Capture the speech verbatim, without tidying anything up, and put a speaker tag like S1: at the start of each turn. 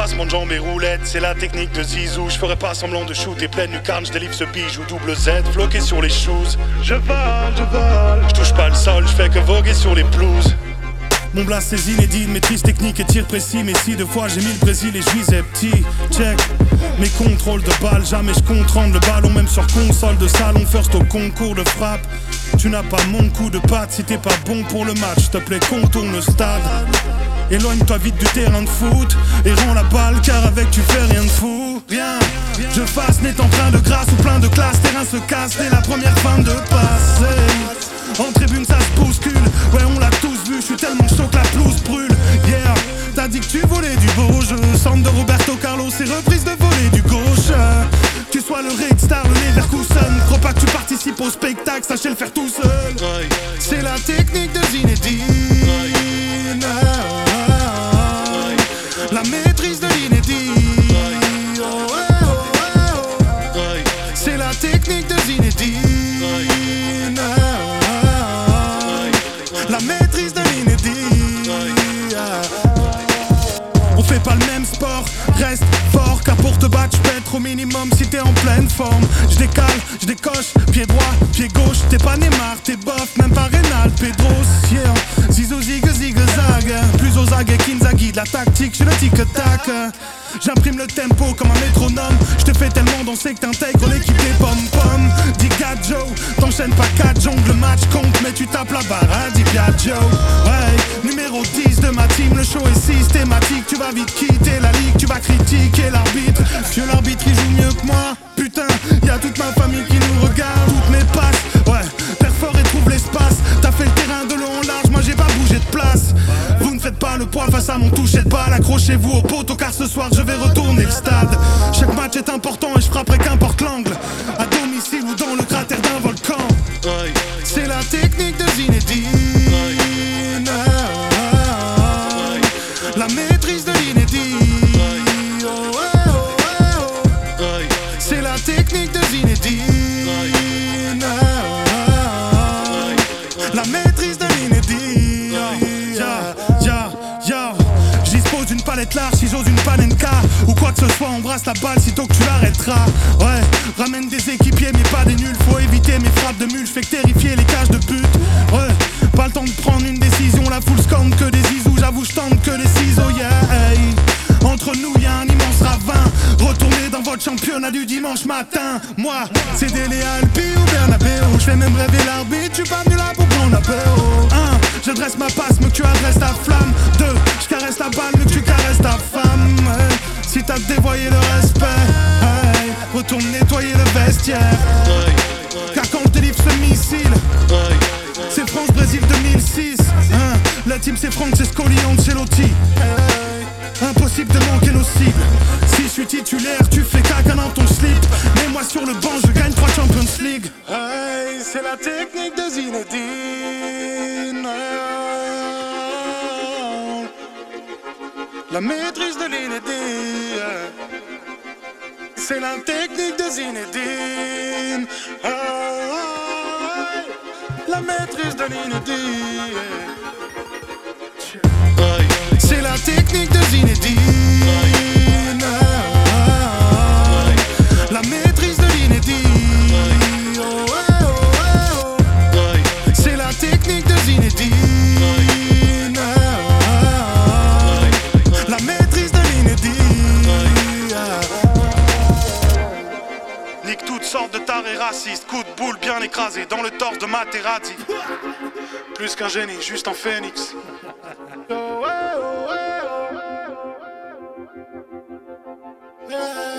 S1: passement de jambes et roulettes. C'est la technique de Zizou. Je ferai pas semblant de shooter pleine lucarne. Je délivre ce bijou double Z, bloqué sur les shoes. Je vole, je vole. Je touche pas le sol, je fais que voguer sur les pelouses. Mon blast c'est inédit, maîtrise technique et tir précis. Mais si deux fois j'ai mis le Brésil et je visais petit. Check, mes contrôles de balles, jamais je contrôle le ballon. Même sur console de salon, first au concours de frappe. Tu n'as pas mon coup de patte si t'es pas bon pour le match. S'il te plaît contourne le stade. Éloigne-toi vite du terrain de foot et rends la balle car avec tu fais rien de fou. Rien, je fasse n'est en train de grâce ou plein de classe. Terrain se casse dès la première fin de passe. En tribune ça se bouscule, ouais on l'a tous vu. Je suis tellement chaud que la pelouse brûle. Yeah, t'as dit que tu volais du beau jeu. Centre de Roberto Carlos et reprise de volée du gauche. Tu sois le Red Star, le Leverkusen. Crois pas que tu participes au spectacle, sachez le faire tout seul. C'est la technique de Zinedine. La maîtrise de l'inédit. Oh, oh, oh, oh. C'est la technique de Zinedine. La maîtrise de l'inédit. On fait pas le même sport, reste fort. Car pour te battre, j'pète au minimum si t'es en pleine forme. J'décale, j'décoche, pied droit, pied gauche. T'es pas Neymar, t'es bof, même pas Reynald, Pedros, yeah. Zizou, zig, zig, zag. Plus aux agues qu'Inzaghi de la tactique, j'suis le tic-tac. J'imprime le tempo comme un métronome. J'te fais tellement danser que t'intègres l'équipe des pom-pom. Dis Joe, t'enchaînes pas quatre jongles, le match compte. Mais tu tapes la barre, hein, dis Joe. Ouais, numéro dix de ma team, le show est systématique. Tu vas vite quitter la ligue, tu vas critiquer l'arbitre. Que l'arbitre il joue mieux que moi. Putain, y'a toute ma famille qui nous regarde. Toutes mes passes, ouais, perds fort et trouve l'espace. T'as fait le terrain de long en large, moi j'ai pas bougé de place. Vous ne faites pas le poids face à mon toucher de balle. Accrochez-vous au poteau car ce soir je vais retourner le stade. Chaque match est important et je frapperai qu'importe l'angle. À domicile ou dans le cratère d'un volcan. C'est la technique de Zinedine. La maîtrise de l'inédit. Oh, oh, oh, oh. C'est la technique de Zinedine. La maîtrise de l'inédit. Ya, ya, ya. J'dispose d'une palette large si j'ose une panenka. Ou quoi que ce soit, embrasse la balle sitôt que tu l'arrêteras. Ouais, ramène des équipiers mais pas des nuls. Faut éviter mes frappes de mule, j'fais que terrifier les cages de but. Ouais, pas le temps de prendre une décision. La foule scande que des zizous, j'avoue j'tente que des ciseaux, yeah, hey. Entre nous y'a un immense ravin. Retournez dans votre championnat du dimanche matin. Moi, c'est Dele Alpi ou Bernabéu. J'fais même rêver l'arbitre, j'suis pas venu là pour prendre l'apéro. Un, je dresse ma passe, mais que tu adresses ta flamme. Deux, je caresse ta balle, mais que tu caresses ta femme. Hey. Si t'as dévoyé le respect, hey. Retourne nettoyer le vestiaire. Car quand je délivre ce missile, c'est France-Brésil deux mille six. Hein. La team c'est Francescoli, Ancelotti. Impossible de manquer nos cibles. Si je suis titulaire, tu fais caca dans ton slip. Mets-moi sur le banc, je gagne trois Champions League. Hey, c'est la technique de Zinedine. La maîtrise de l'inédit. C'est la technique de Zinedine. Hey, la maîtrise de l'inédit. C'est la technique de Zinedine. La maîtrise de l'inédit. Oh, oh, oh, oh. C'est la technique de Zinedine. La maîtrise de l'inédit. Nique toutes sortes de tarés racistes. Coup de boule bien écrasé dans le torse de Materazzi. Plus qu'un génie, juste un phénix. Oh, oh, oh, oh. Yeah.